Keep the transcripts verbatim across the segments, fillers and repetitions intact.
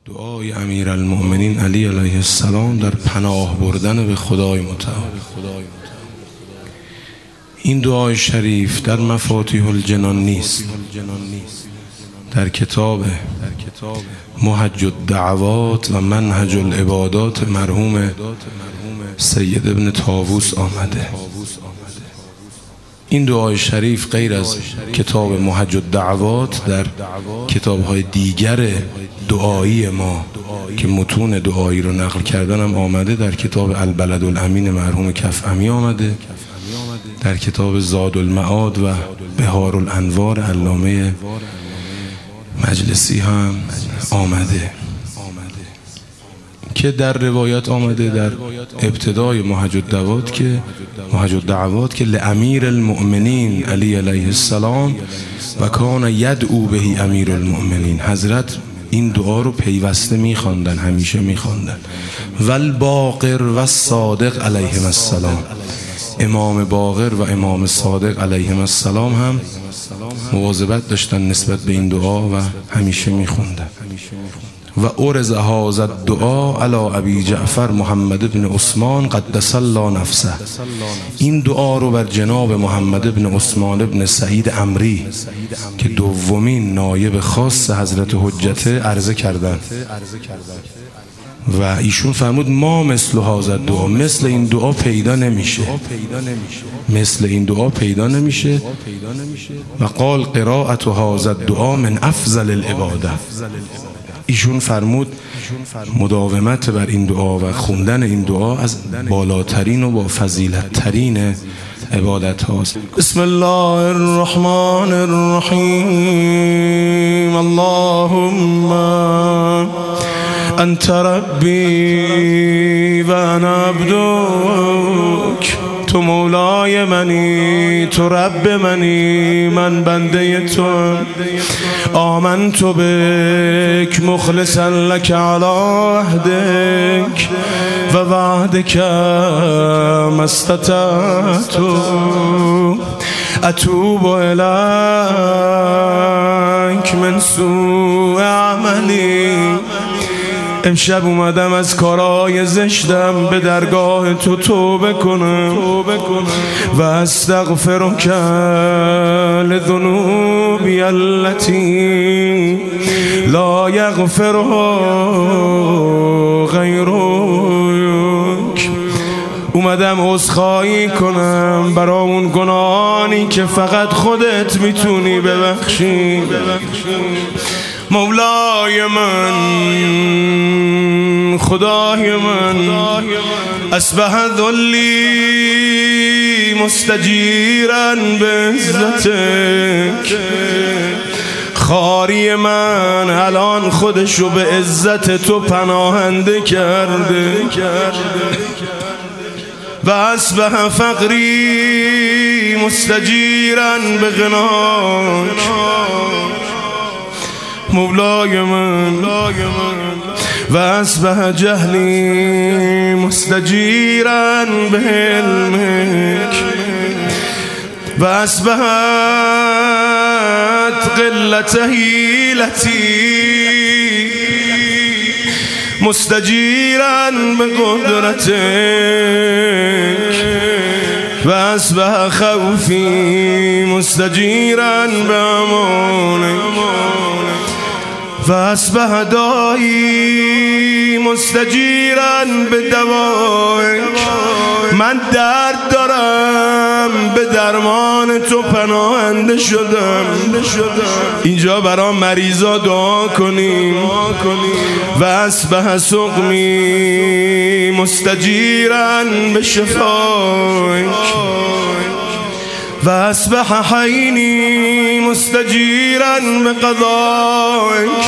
دعای امیرالمؤمنین علی علیه السلام در پناه بردن به خدای متعال. این دعای شریف در مفاتیح الجنان نیست، در کتاب محج الدعوات و منهج العبادات مرحوم سید ابن طاووس آمده. این دعای شریف غیر از کتاب محج الدعوات در کتاب‌های دیگر دعایی ما که متون دعایی رو نقل کردن هم آمده. در کتاب البلد الامین مرحوم کفعمی آمده، در کتاب زاد المعاد و بهار الانوار علامه مجلسی هم آمده که در روایت آمده در ابتدای محج الدعوات که محج الدعوات که لامیر المؤمنین علی علیه السلام و کان یدعو بهی امیر المؤمنین، حضرت این دعا رو پیوسته میخواندن، همیشه میخواندن. والباقر و صادق علیهم السلام، امام باقر و امام صادق علیهم السلام هم مواظبت داشتن نسبت به این دعا و همیشه میخوندن. و اورز هذا الدعا علی ابی جعفر محمد بن عثمان قدس الله نفسه، این دعا رو بر جناب محمد بن عثمان بن سعید عمری که دومین نایب خاص حضرت حجت عرضه کردن و ایشون فرمود ما مثل هذا الدعا، مثل این دعا پیدا نمیشه، مثل این دعا پیدا نمیشه. و قال قراءت هذا الدعا من افضل العباده، ایشون فرمود مداومت بر این دعا و خوندن این دعا از بالاترین و با فضیلت ترین عبادت هاست. بسم الله الرحمن الرحیم. اللهم انت ربی و انا عبدک، تو مولای منی، تو رب منی، من بنده تو. آمنت بک مخلصا لک علی عهدک و وعدک ما استطعت اتوب الیک من سوء عملی. امشب اومدم از کارهای زشتم به درگاه تو توبه کنم و استغفرک لذنوبی التي لا یغفرها غیرک. اومدم عذرخواهی کنم برای اون گناهانی که فقط خودت میتونی ببخشی. مولای من، خدای من، اصبح ذلی مستجیرا بعزتک. خاری من الان خودشو به عزت تو پناهنده کرده و اصبح فقری مستجیرا بغناک. مولای من و اصبح جهلی مستجیرا بعلمک و اصبحت قلت حیلتی مستجیرا بقدرتک و اصبح خوفی مستجیرا بامانک و اصبح دایی مستجیرا به دوایک. من درد دارم، به درمان تو پناهنده شدم. اینجا برای مریضا دعا کنیم. و اصبح سقمی مستجیرا به شفایک و اصبح حینی مستجیرا بقضایک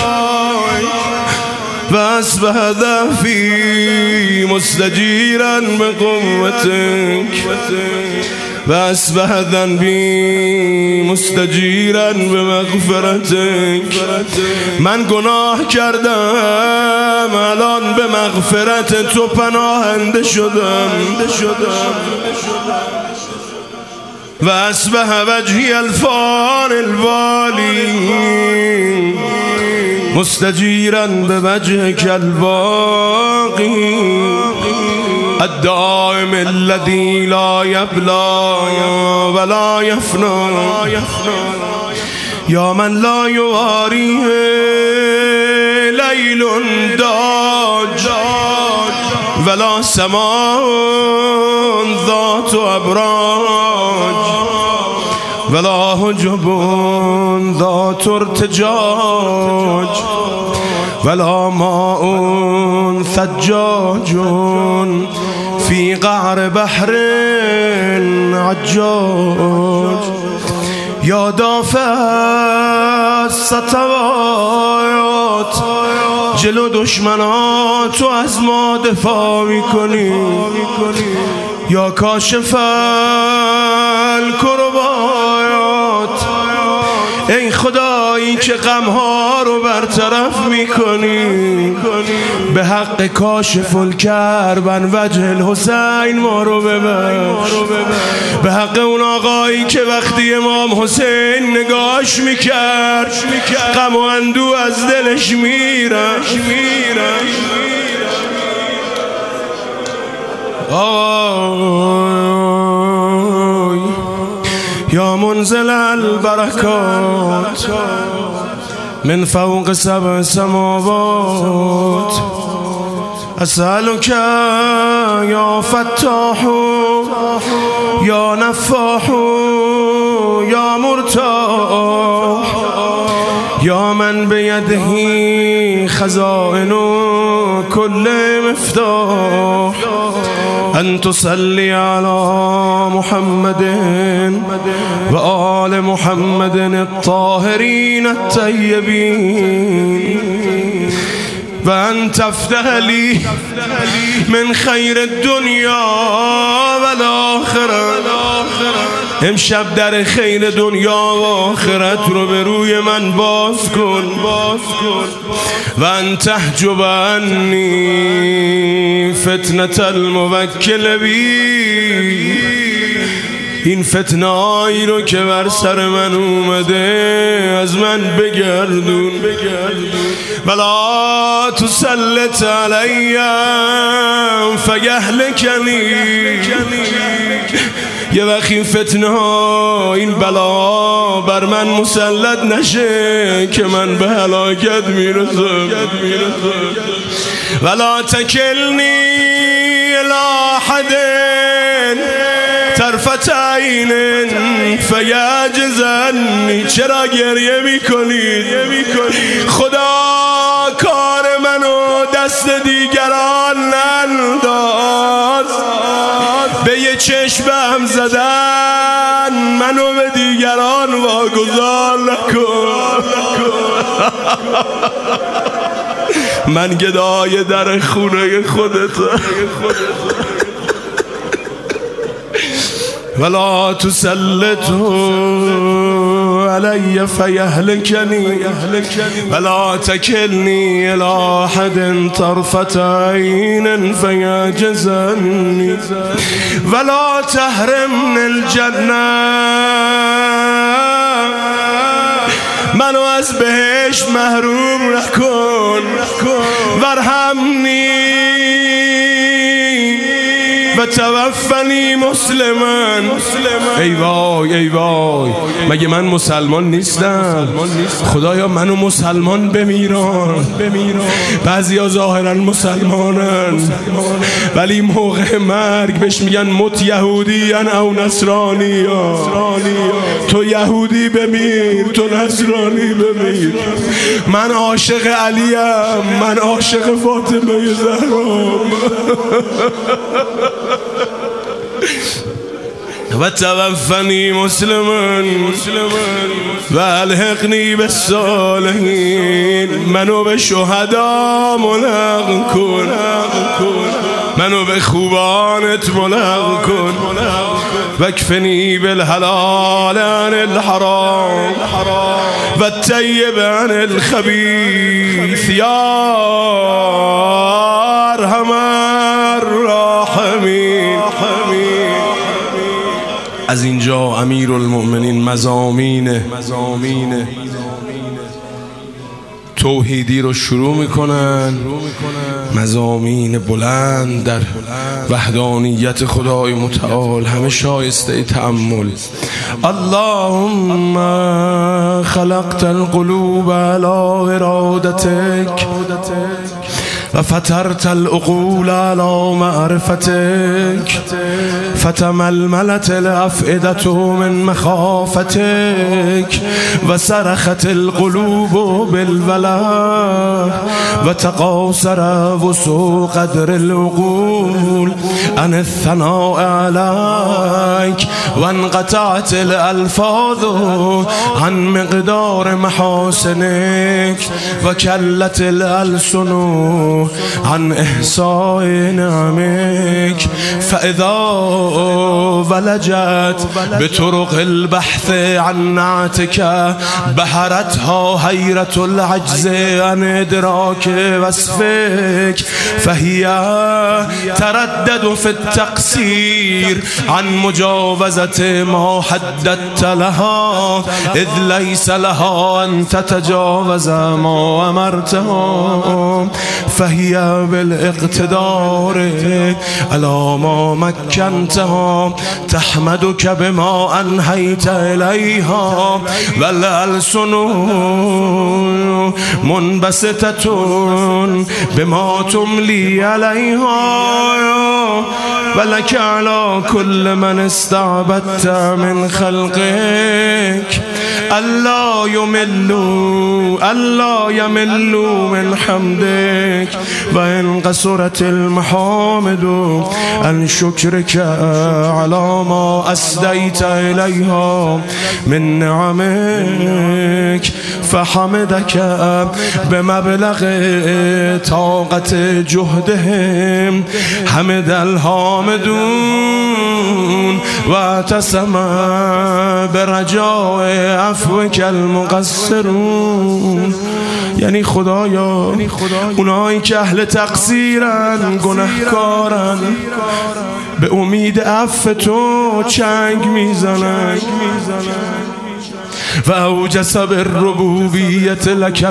و اصبح ضعفی مستجیرا بقوتک و اصبح ذنبی مستجیرا بمغفرتک. من گناه کردم، الان به مغفرت تو پناهنده شدم. و اصبح وجهی الفان الوالی مستجیرا بوجهك الباقی الدائم الذي لا يبلى ولا يفنى يا من لا يواريه ليل داج ولا سماء ذات أبراج ولا حجب ذات ارتجاج ولا ماء ثجاج في قعر بحر عجاج يا دافع السطوات جلو دشمنات و از ما دفاع میکنی یا کاشف الکربات ای خدایی که غمها رو برطرف میکنی به حق کاشف الکرب عن وجه الحسین ما رو ببخش به حق اون آقایی که وقتی امام حسین نگاهش میکرد غم و اندوه از دلش میره یا منزل البرکات من فوق سبع سماوات اسألك یا فتاح یا نفاح یا مرتاح یا من بیده خزائن کل مفتاح ان تصلی علی محمد و آل محمد الطاهرین الطیبین و ان تفتح لی من خیر الدنیا و الاخره امشب در خیر دنیا و آخرت رو به روی من باز کن و ان تحجب عنی فتنة الموکل بی این فتنه‌ای رو که بر سر من اومده از من بگردون ولا تسلط علیم فیهلکنی یه وقت این فتنه ها این بلا بر من مسلط نشه که من به هلاکت میرسم ولا تکلنی الی احد طرفت عین فیعجزنی چرا گریه میکنید خدا کار منو دست دیگران ننداز به یه چشمم زدن منو به دیگران واگذار نکن من گدای در خونه خودتم ولا تسلطه علی فیهلکنی ولا تکلنی الی احد طرفت عین فیعجزنی ولا تحرمنی الجنه منو از بهشت محروم نکن وارحمنی و توفنی مسلمان. ای وای ای وای مگه من مسلمان نیستم؟ خدایا منو مسلمان بمیران. بعضیا ظاهرا مسلمانن ولی موقع مرگ بهش میگن مت یهودیان او نصرانی. تو یهودی بمیر، تو نصرانی بمیر. من عاشق علیم، من عاشق فاطمه زهرام. و توفنی مسلمان و الحقنی بالصالحین. منو به شهدا ملحق کن، منو به خوبانت ملحق کن. وکفنی بالحلال عن الحرام و الطیب عن الخبیث یا ارحم الراحمین. از اینجا امیرالمؤمنین مضامین توحیدی رو شروع میکنن، مضامین بلند در وحدانیت خدای متعال، همه شایسته تأمل. اللهم خلقت القلوب على ارادتك و فطرت العقول على معرفتك فتململت الافئدة من مخافتك و صرخت القلوب بالولا و تقاصر وسع قدر العقول عن الثناء عليك و انقطعت الالفاظ عن مقدار محاسنك و کلت الالسن عن إحصاء نعمك فإذا ولجت بطرق البحث عن نعتك بهرتها حيرة العجز عن إدراك وصفك فهي تردد في التقصير عن مجاوزة ما حددت لها إذ ليس لها أن تتجاوز ما أمرتها فهي بالاقتدار على ما مكنتها تحمدك بما أنهيت إليها والألسن منبسطة بما تملي عليها ولك على كل من استعبدت من خلقك ألا يملوا ألا يملوا من حمدك وإن قصرت المحامد عن شكرك على ما أسديت إليها من نعمك فحمدك بمبلغ طاقة جهدهم حمد الحامدون واعتصم برجاء عفوك المقصرون. یعنی خدایا اونایی که اهل تقصیرن، گناهکارن، به امید عفو تو چنگ میزنن و اوجس بالربوبیت لک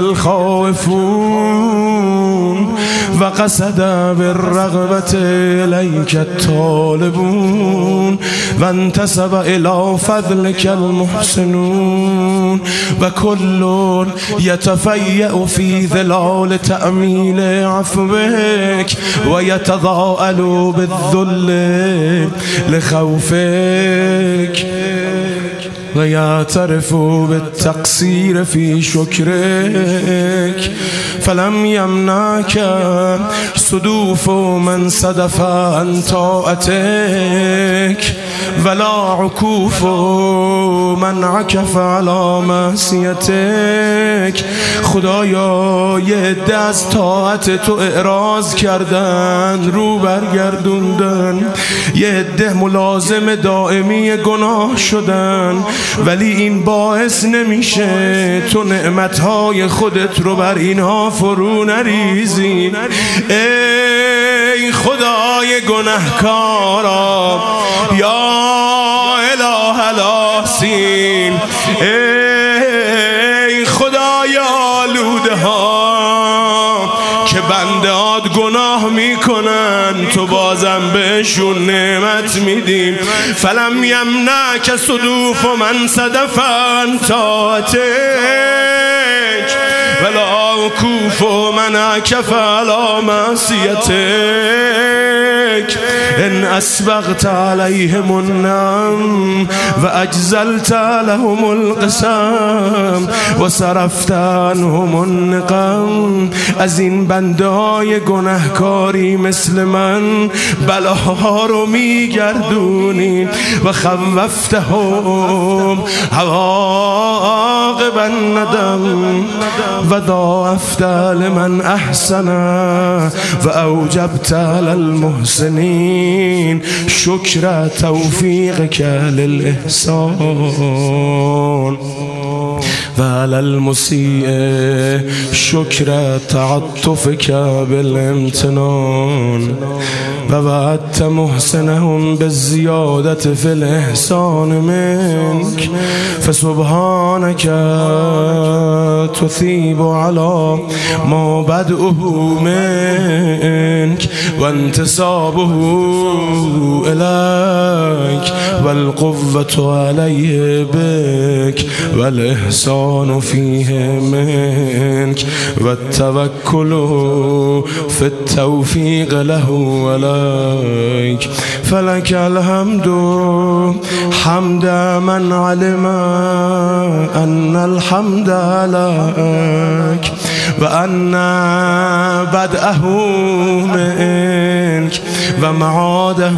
الخائفون و قصد بالرغبت الیک الطالبون و انتسب الی فضلک المحسنون و کل یتفیأ فی ظلال تأمیل عفوک و یتضاءل بالذل لخوفک و یعترف بالتقصیر فی شکرک فلم یمنعک صدوف من صدف عن طاعتک ولا عکوف من عکف علی معصیتک. خدایا یه عده از طاعت تو اعراض کردن، رو برگردوندن، یه عده ملازم دائمی گناه شدن، ولی این باعث نمیشه تو نعمتهای خودت رو بر اینها فرو نریزی. ای خدای گناهکارا، یا اله الاسین، ای خدای آلوده ها که بندهات گناه میکنن تو بازم بهشون نعمت میدیم. فلم یمنعک صدوف من صدف عن طاعتک ولا عکوف من عکف علی معصیتک. ان اسبغت علیهم النعم و اجزلت لهم القسم و صرفت عنهم النقم. از این بنده‌های گناهکاری مثل من بلاها رو میگردونی و خوفتهم عواقب الندم و ضاعفت لمن احسن و اوجبت للمحسنین شکر توفیقک للاحسان. وعلى المسيء شكر تعطفك بالامتنان ووعدت محسنهم بالزيادة في الإحسان منك فسبحانك تثيب على ما بدأه منك وانتسابه إليك والقوة عليه بك والإحسان فيه منك والتوكل في التوفيق له عليك فلك الحمد حمد من علم أن الحمد لك وأن بدأه منك ومعاده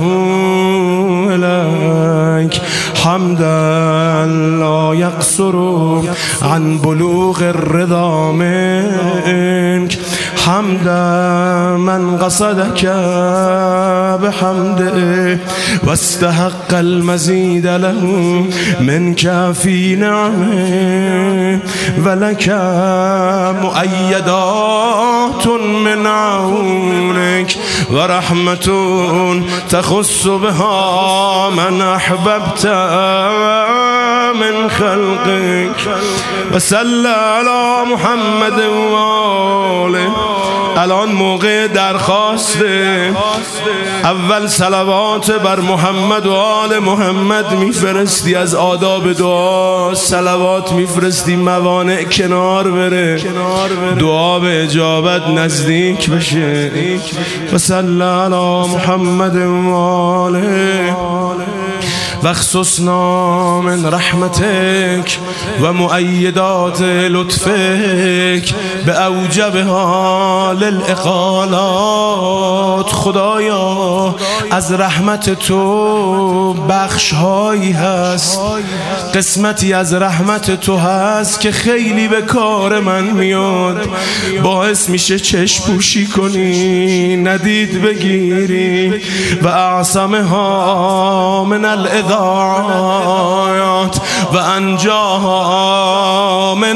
إليك حمدا لا يقصر عن بلوغ الرضا منك حمدا من قصدك بحمده واستحق المزيد له منك في نعمه ولك مؤيدات من عونك ورحمة تخص بها من أحببت من خلقك وصل على محمد وآله. الان موقع درخواست اول صلوات بر محمد و آل محمد میفرستی، از آداب دعا صلوات میفرستی موانع کنار بره، دعا به اجابت نزدیک بشه. و صلی علی محمد و آله واخصصنا من رحمتك و مؤیدات لطفك باوجبها للاقالات. خدایا از رحمت تو بخش هایی هست، قسمتی از رحمت تو هست که خیلی به کار من میاد، باعث میشه چشم پوشی کنی، ندید بگیری و اعصمها من الاذاعات و انجاها من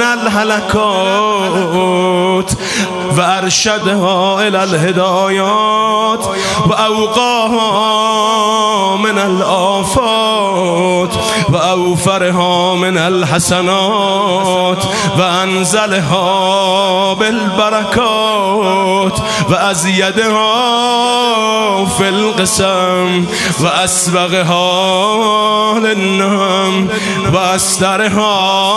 الهلكات و ارشدها الى الهدایات و اوقاها من الآفات و اوفرها من الحسنات و انزلها بالبرکات و ازیدها فی القسم و اسبغها للنعم و استرها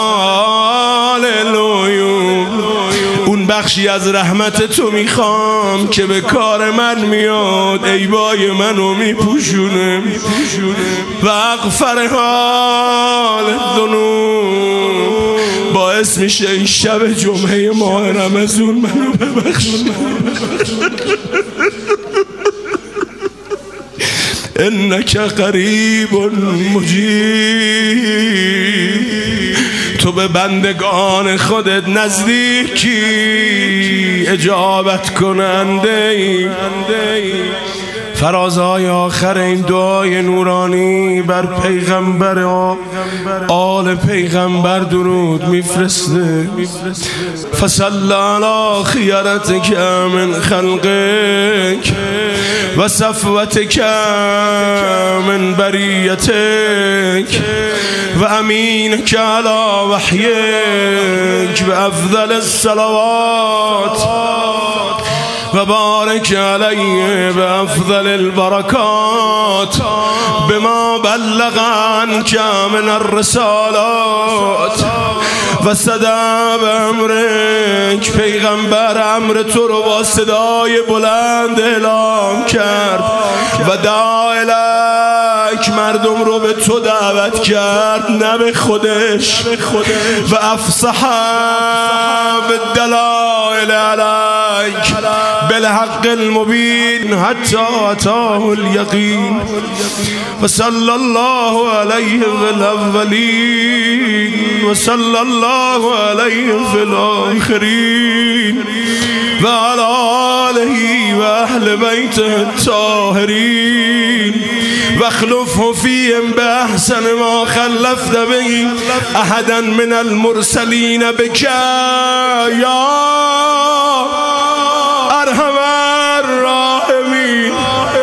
للعیوب. اون بخشی از رحمت تو میخوام که به کار من میاد، عیبای منو میپوشونه و اغفرها للذنوب، باعث میشه این شب جمعه ماه رمضان منو ببخشونه. انک قریب مجیب، تو به بندگان خودت نزدیکی، اجابت کننده ای. فرازهای آخر این دعای نورانی بر پیغمبر و آل پیغمبر درود میفرسته. فصل علی خیرتک من خلقک و صفوتک من بریتک و امینک علی وحیک و افضل الصلوات و بارک علیه به افضل البرکات بما بلغ عنک من الرسالات و صدع بامرک. پیغمبر امر تو رو با صدای بلند اعلام کرد و دعا الیک، مردم رو به تو دعوت کرد نه به خودش، و افصح بالدلائل علیک بالحق المبین حتی اتاه الیقین. و صلی الله علیه فی الاولین و صلی الله علیه فی الاخرین و علی آله و اهل بیته الطاهرین واخلفه فیهم باحسن ما خلفت به احدا من المرسلین بک یا ارحم الراحمین.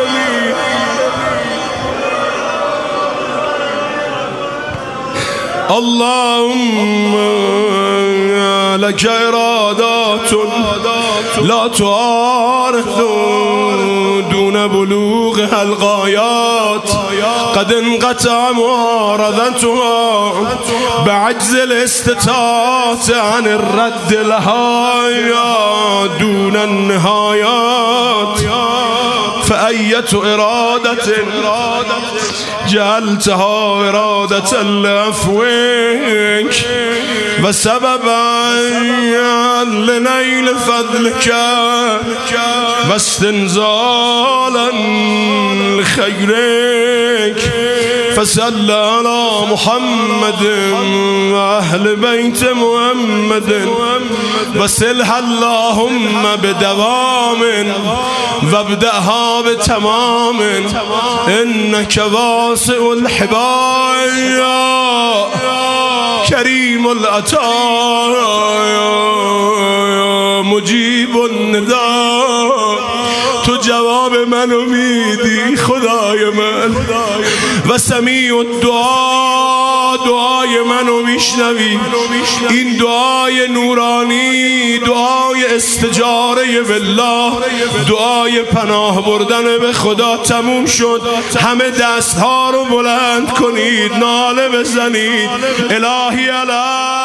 اللهم لك ارادات لا تعارض دون بلوغ الغایات قد انقطع معارضتها بعجز الاستطاعت عن الرد لها دون النهایات. فأية إرادة جعلتها إرادة لعفوك وسببا لنيل فضلك واستنزالا لخيرك. فصل على محمد وأهل بيت محمد وصلها اللهم بدوام وابدأها بتمام إنك واسع الحبايا كريم العطايا مجيب النداء. تو جواب منو میدی خدای من و سمیع الدعا دعای منو میشنوی. این دعای نورانی دعای استجاره بالله دعای پناه بردن به خدا تموم شد. همه دستها رو بلند کنید ناله بزنید الهی علی